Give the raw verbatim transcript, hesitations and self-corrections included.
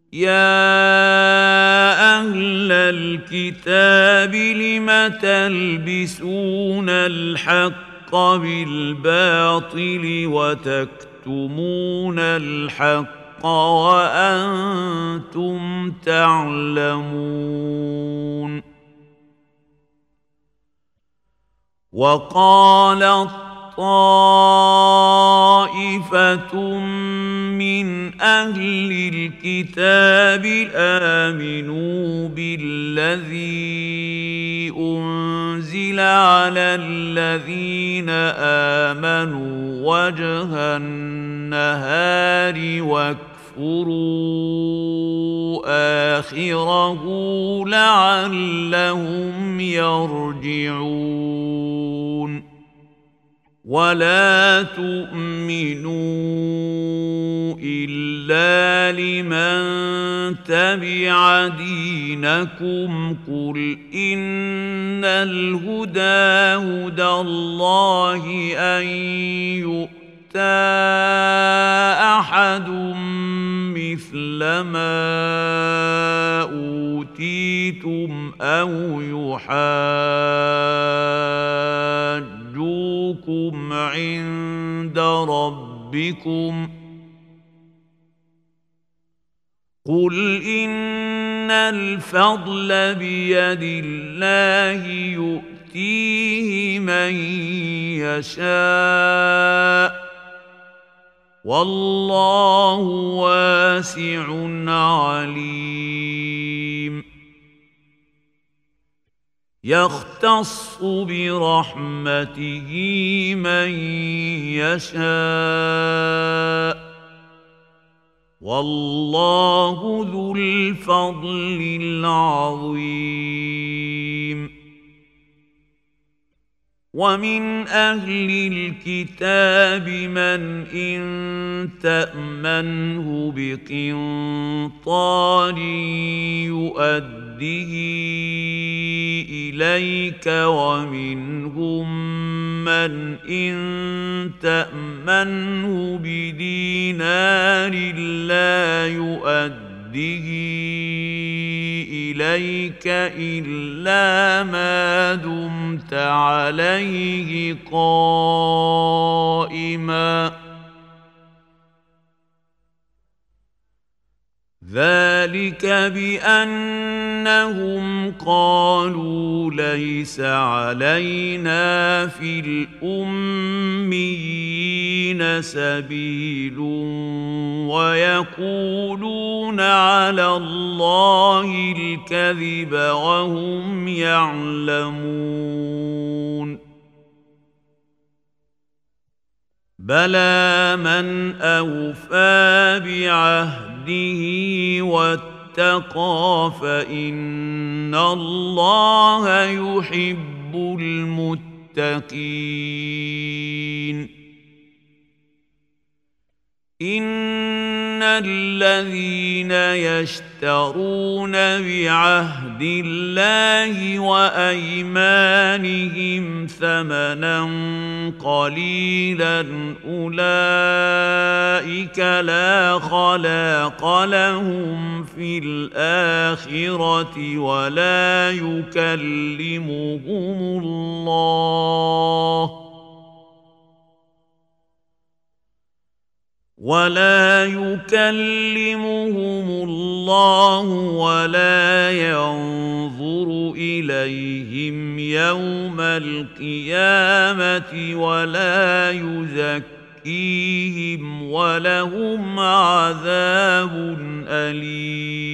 يا أهل الكتاب لم تلبسون الحق بالباطل وتكتمون الحق وأنتم تعلمون. وقالت طائفة من أهل الكتاب آمنوا بالذي أنزل على الذين آمنوا وجه النهار واكفروا آخره لعلهم يرجعون. ولا تؤمنوا إلا لمن تبع دينكم قل إن الهدى هدى الله أن يؤتى أحد مثل ما أوتيتم أو يحاجوكم عند ربكم قل إن الفضل بيد الله يؤتيه من يشاء والله واسع عليم. يختص برحمته من يشاء والله ذو الفضل العظيم. ومن أهل الكتاب من إن تأمنه بقنطار يؤده إليك ومنهم من إن تأمنه بدينار لا يؤده إليك إلا ما دمت عليه قائما ذلك بأنهم قالوا ليس علينا في الأميين سبيل ويقولون على الله الكذب وهم يعلمون. بلى من أوفى بعهده واتقى فإن الله يحب المتقين. إن الذين يشترون بعهد الله وأيمانهم ثمنا قليلا أولئك لا خلاق لهم في الآخرة ولا يكلمهم الله ولا يكلمهم الله ولا ينظر إليهم يوم القيامة ولا يزكيهم ولهم عذاب أليم.